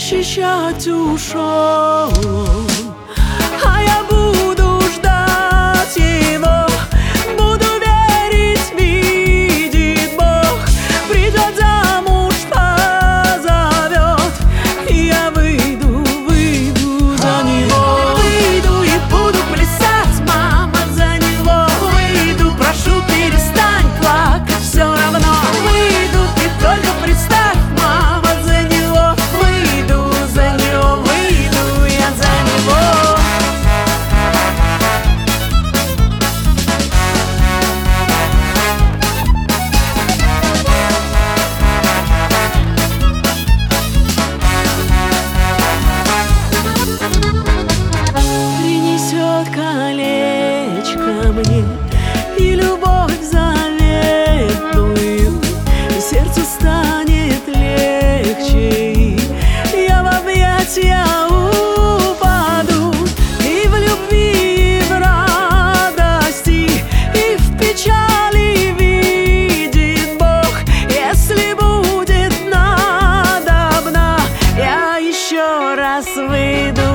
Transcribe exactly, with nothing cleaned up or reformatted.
защищать ушел, а я буду ждать его, буду верить, видит Бог, придет замуж, позовет, и я выйду, выйду за него. Выйду и буду плясать, мама, за него. Выйду, прошу, перестань плакать, все равно. Выйду, ты только представь, мама, за него. Выйду за него, выйду я за него. Принесет колечко мне и любовь заветную, сердцу станет легче, и я в объятия упаду. И в любви, и в радости, и в печали видит Бог. Если будет надобно, я еще раз выйду